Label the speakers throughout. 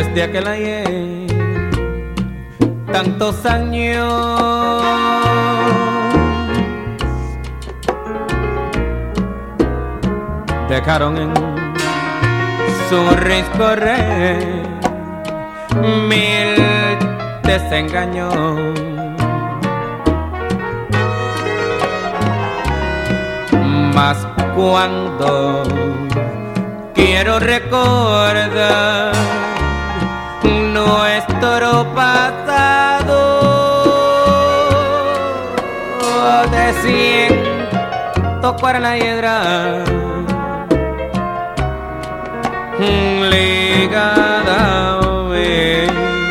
Speaker 1: desde aquel ayer, tantos años, dejaron en su raíz correr mil desengaños. Mas cuando quiero recordar nuestro pasado, te siento para la hiedra ligada a mí.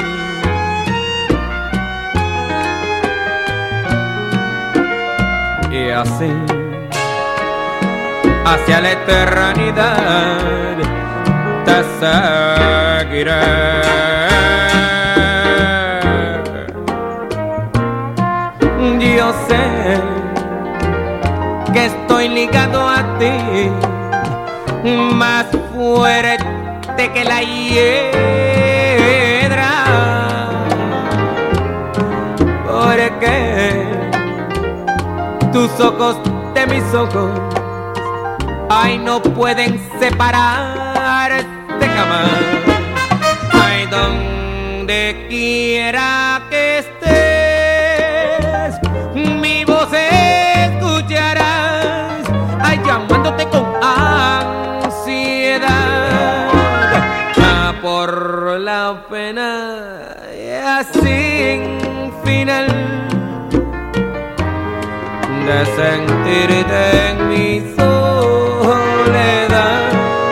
Speaker 1: Y así hacia la eternidad te seguiré. Yo sé que estoy ligado a ti, más fuerte que la hiedra, porque tus ojos de mis ojos, ay, no pueden separarse jamás. Ay, donde quiera que estés, mi voz escucharás, ay, llamándote con ansiedad, por la pena ya sin final de sentirte en mi soledad.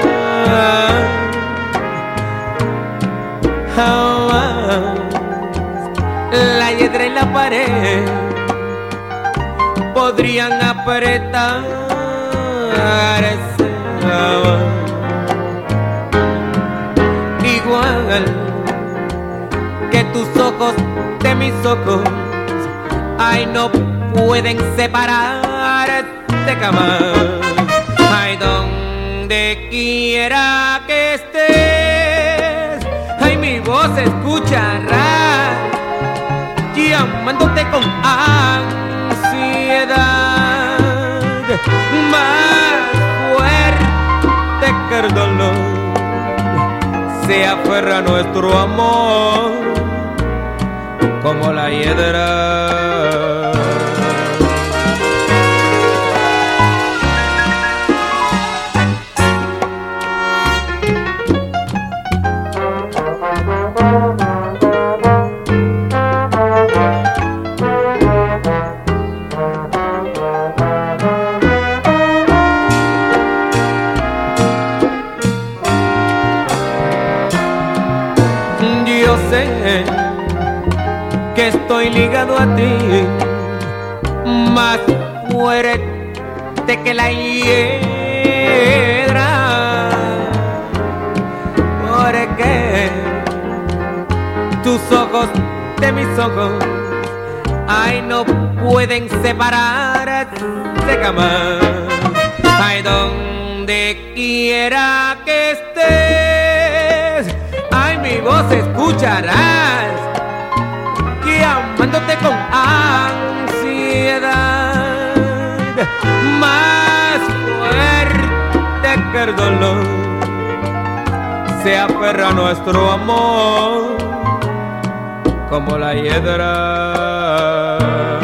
Speaker 1: Jamás la hiedra y la pared podrían apretarse, igual que tus ojos de mis ojos, ay, no pueden separarse jamás. Ay, donde quiera que estés, ay, mi voz escucharás, llamándote con ansiedad, más fuerte que el dolor se aferra a nuestro amor como la hiedra. Yo sé que estoy ligado a ti, más fuerte que la hiedra, porque tus ojos de mis ojos, ay, no pueden separarse jamás. Ay, donde quiera que estés, ay, mi voz escucharás, llamándote con ansiedad, más fuerte que el dolor se aferra a nuestro amor como la hiedra.